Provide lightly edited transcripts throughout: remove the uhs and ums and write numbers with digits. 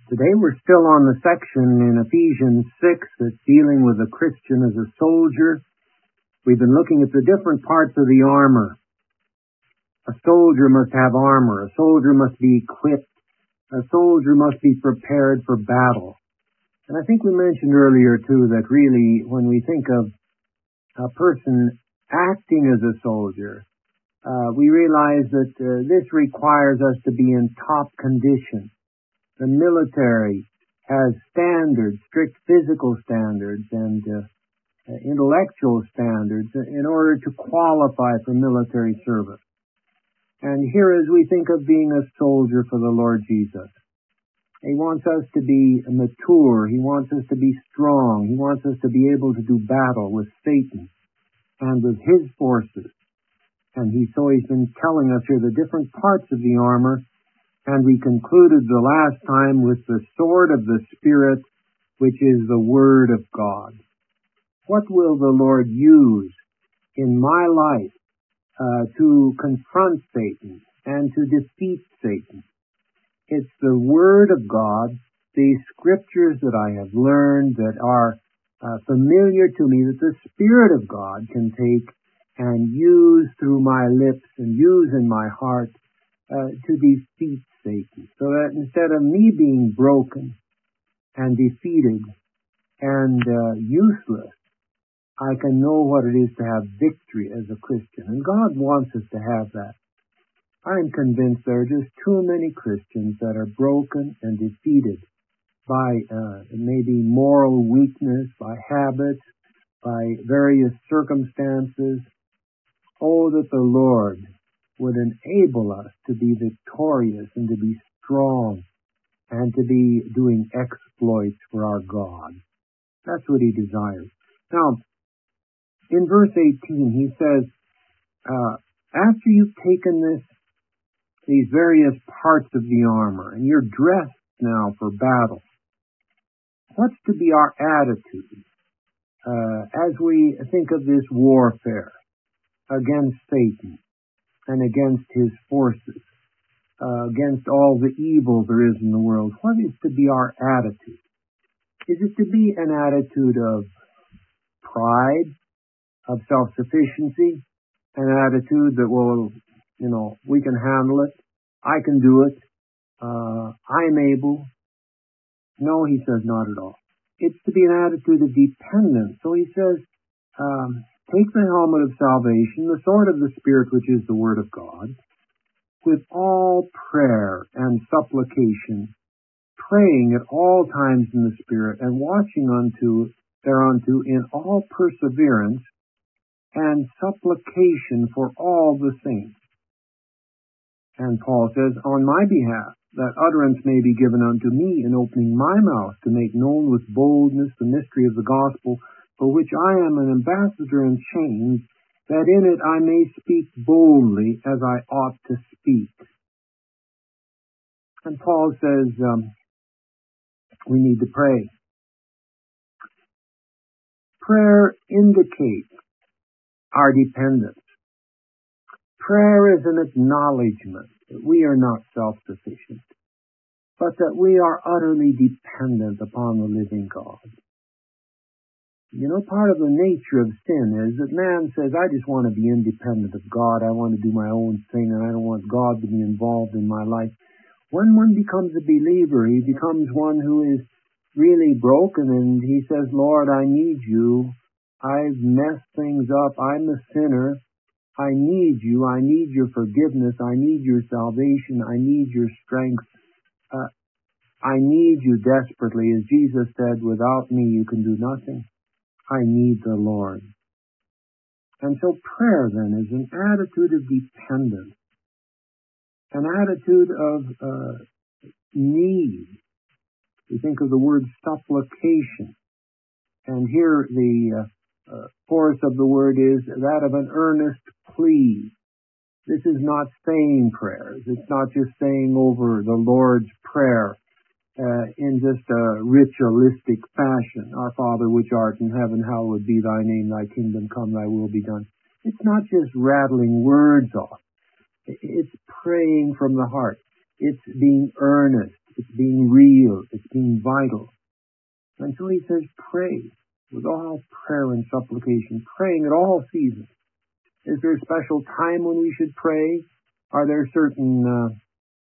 Today we're still on the section in Ephesians 6 that's dealing with a Christian as a soldier. We've been looking at the different parts of the armor. A soldier must have armor. A soldier must be equipped. A soldier must be prepared for battle. And I think we mentioned earlier, too, that really when we think of a person acting as a soldier, we realize that this requires us to be in top condition. The military has standards, strict physical standards and intellectual standards in order to qualify for military service. And here as we think of being a soldier for the Lord Jesus, He wants us to be mature. He wants us to be strong. He wants us to be able to do battle with Satan and with his forces. And He's been telling us here the different parts of the armor. And we concluded the last time with the sword of the Spirit, which is the Word of God. What will the Lord use in my life to confront Satan and to defeat Satan? It's the Word of God, the Scriptures that I have learned that are familiar to me, that the Spirit of God can take and use through my lips and use in my heart to defeat Satan, so that instead of me being broken and defeated and useless, I can know what it is to have victory as a Christian. And God wants us to have that. I'm convinced there are just too many Christians that are broken and defeated by maybe moral weakness, by habits, by various circumstances. Oh, that the Lord would enable us to be victorious and to be strong and to be doing exploits for our God. That's what He desires. Now, in verse 18, he says, after you've taken these various parts of the armor and you're dressed now for battle, what's to be our attitude as we think of this warfare against Satan and against his forces, against all the evil there is in the world? What is to be our attitude? Is it to be an attitude of pride, of self-sufficiency, an attitude that, well, we can handle it, I can do it, I'm able? No, he says, not at all. It's to be an attitude of dependence. So he says, take the helmet of salvation, the sword of the Spirit, which is the Word of God, with all prayer and supplication, praying at all times in the Spirit, and watching thereunto in all perseverance and supplication for all the saints. And Paul says, on my behalf, that utterance may be given unto me in opening my mouth to make known with boldness the mystery of the gospel, for which I am an ambassador in chains, that in it I may speak boldly as I ought to speak. And Paul says we need to pray. Prayer indicates our dependence. Prayer is an acknowledgement that we are not self-sufficient, but that we are utterly dependent upon the living God. Part of the nature of sin is that man says, I just want to be independent of God. I want to do my own thing, and I don't want God to be involved in my life. When one becomes a believer, he becomes one who is really broken, and he says, Lord, I need you. I've messed things up. I'm a sinner. I need you. I need your forgiveness. I need your salvation. I need your strength. I need you desperately. As Jesus said, without me you can do nothing. I need the Lord. And so prayer then is an attitude of dependence, an attitude of need. We think of the word supplication. And here the force of the word is that of an earnest plea. This is not saying prayers. It's not just saying over the Lord's Prayer in just a ritualistic fashion. Our Father which art in heaven, hallowed be thy name, thy kingdom come, thy will be done. It's not just rattling words off. It's praying from the heart. It's being earnest. It's being real. It's being vital. And so he says, pray with all prayer and supplication, praying at all seasons. Is there a special time when we should pray? Are there certain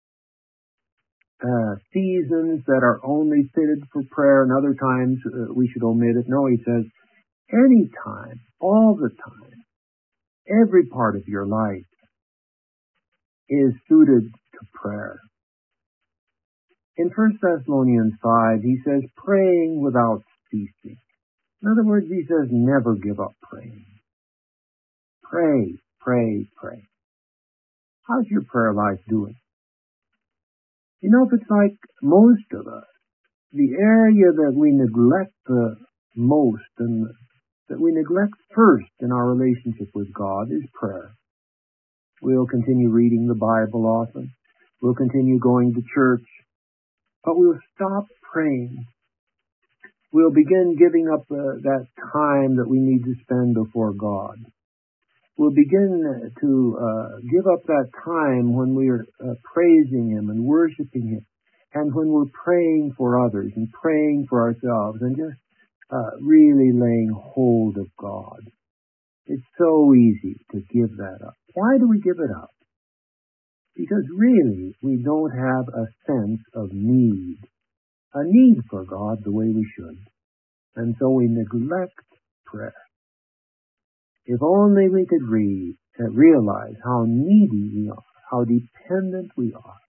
seasons that are only fitted for prayer and other times we should omit it? No, he says, any time, all the time, every part of your life is suited to prayer. In 1 Thessalonians 5, he says, praying without ceasing. In other words, he says, never give up praying. Pray, pray, pray. How's your prayer life doing? You know, if it's like most of us, the area that we neglect the most and that we neglect first in our relationship with God is prayer. We'll continue reading the Bible often. We'll continue going to church. But we'll stop praying. We'll begin giving up that time that we need to spend before God. We'll begin to give up that time when we are praising Him and worshiping Him, and when we're praying for others and praying for ourselves and just really laying hold of God. It's so easy to give that up. Why do we give it up? Because really, we don't have a sense of need, a need for God the way we should. And so we neglect prayer. If only we could realize how needy we are, how dependent we are,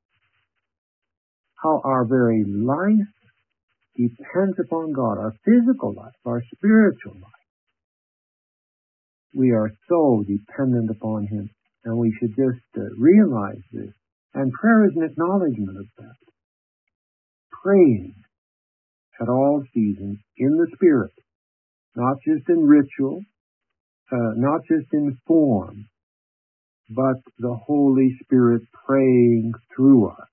how our very life depends upon God, our physical life, our spiritual life. We are so dependent upon Him, and we should just realize this. And prayer is an acknowledgement of that. Praying at all seasons in the Spirit, not just in ritual, not just in form, but the Holy Spirit praying through us.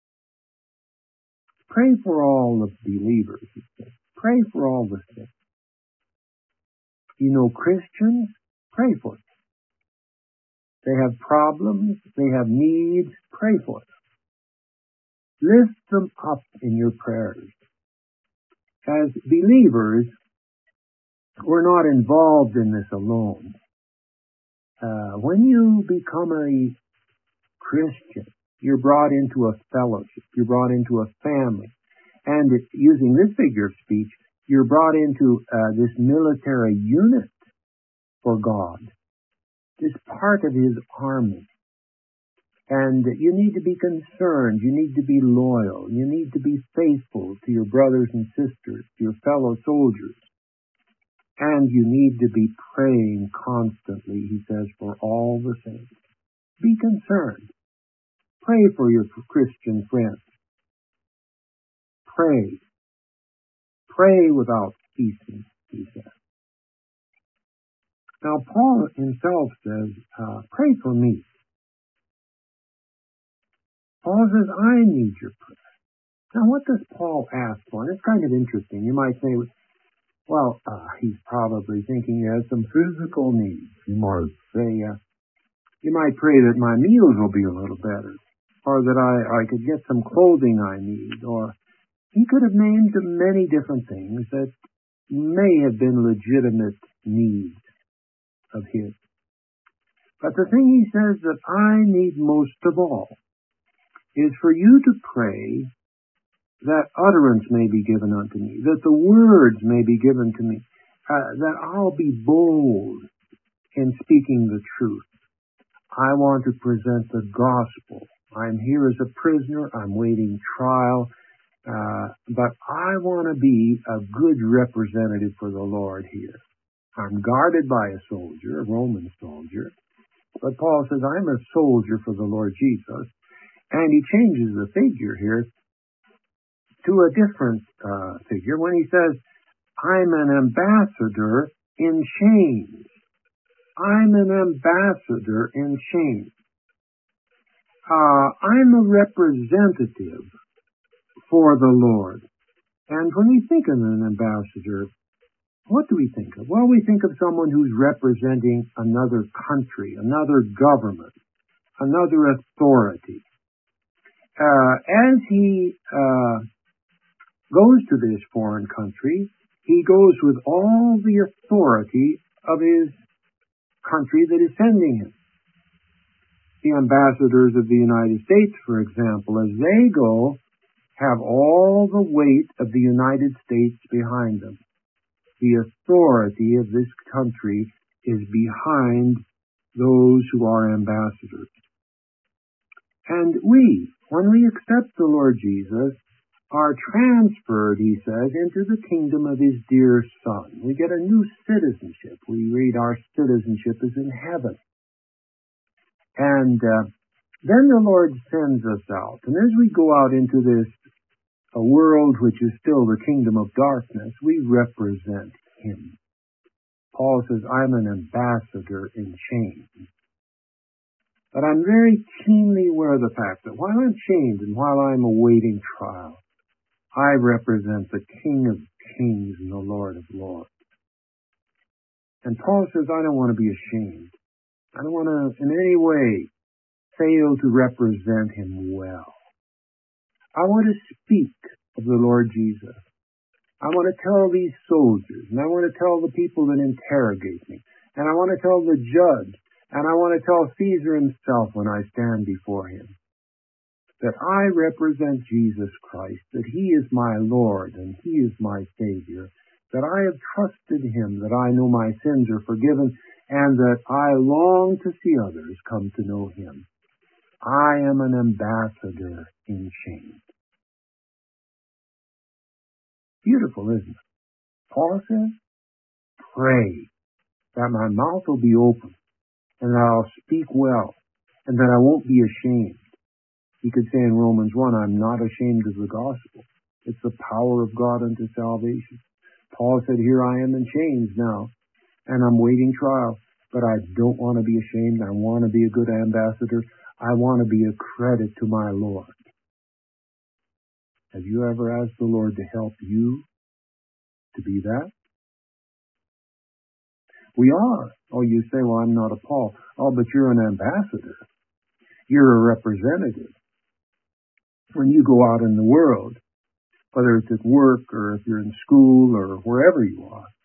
Pray for all the believers, he says. Pray for all the sick. You know, Christians, pray for them. They have problems, they have needs, pray for them. Lift them up in your prayers. As believers, we're not involved in this alone. When you become a Christian, you're brought into a fellowship, you're brought into a family, and using this figure of speech, you're brought into this military unit for God, this part of His army. And you need to be concerned, you need to be loyal, you need to be faithful to your brothers and sisters, to your fellow soldiers. And you need to be praying constantly, he says, for all the saints. Be concerned. Pray for your Christian friends. Pray. Pray without ceasing, he says. Now, Paul himself says, pray for me. Paul says, I need your prayer. Now, what does Paul ask for? And it's kind of interesting. You might say, well, he's probably thinking he has some physical needs. You might say, you might pray that my meals will be a little better, or that I could get some clothing I need, or he could have named many different things that may have been legitimate needs of his. But the thing he says that I need most of all is for you to pray that utterance may be given unto me, that the words may be given to me, that I'll be bold in speaking the truth. I want to present the gospel. I'm here as a prisoner. I'm waiting trial. But I want to be a good representative for the Lord here. I'm guarded by a soldier, a Roman soldier. But Paul says, I'm a soldier for the Lord Jesus. And he changes the figure here to a different figure when he says, I'm an ambassador in chains. I'm an ambassador in chains. I'm a representative for the Lord. And when we think of an ambassador, what do we think of? Well, we think of someone who's representing another country, another government, another authority. as he goes to this foreign country, he goes with all the authority of his country that is sending him. The ambassadors of the United States, for example, as they go, have all the weight of the United States behind them. The authority of this country is behind those who are ambassadors. And we, when we accept the Lord Jesus, are transferred, he says, into the kingdom of his dear Son. We get a new citizenship. We read our citizenship is in heaven. And then the Lord sends us out. And as we go out into this a world which is still the kingdom of darkness, we represent him. Paul says, I'm an ambassador in chains. But I'm very keenly aware of the fact that while I'm chained and while I'm awaiting trial, I represent the King of Kings and the Lord of Lords. And Paul says, I don't want to be ashamed. I don't want to in any way fail to represent him well. I want to speak of the Lord Jesus. I want to tell these soldiers, and I want to tell the people that interrogate me, and I want to tell the judge, and I want to tell Caesar himself when I stand before him, that I represent Jesus Christ, that he is my Lord and he is my Savior, that I have trusted him, that I know my sins are forgiven, and that I long to see others come to know him. I am an ambassador in chains. Beautiful, isn't it? Paul says, pray that my mouth will be open and that I'll speak well and that I won't be ashamed. He could say in Romans 1, I'm not ashamed of the gospel. It's the power of God unto salvation. Paul said, here I am in chains now, and I'm waiting trial, but I don't want to be ashamed. I want to be a good ambassador. I want to be a credit to my Lord. Have you ever asked the Lord to help you to be that? We are. Oh, you say, well, I'm not a Paul. Oh, but you're an ambassador. You're a representative. When you go out in the world, whether it's at work or if you're in school or wherever you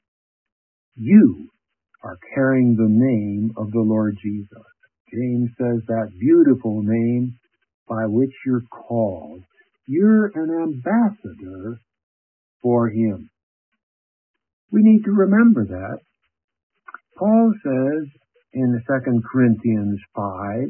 are carrying the name of the Lord Jesus. James says that beautiful name by which you're called. You're an ambassador for him. We need to remember that. Paul says in 2 Corinthians 5,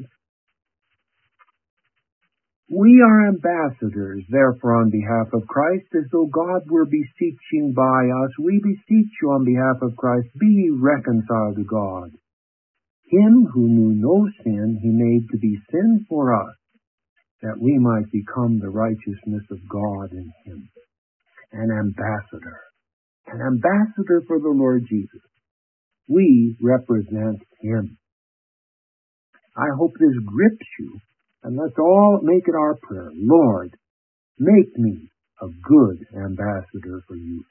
we are ambassadors, therefore, on behalf of Christ, as though God were beseeching by us. We beseech you on behalf of Christ, be ye reconciled to God. Him who knew no sin, he made to be sin for us, that we might become the righteousness of God in him. An ambassador for the Lord Jesus. We represent him. I hope this grips you, and let's all make it our prayer. Lord, make me a good ambassador for you.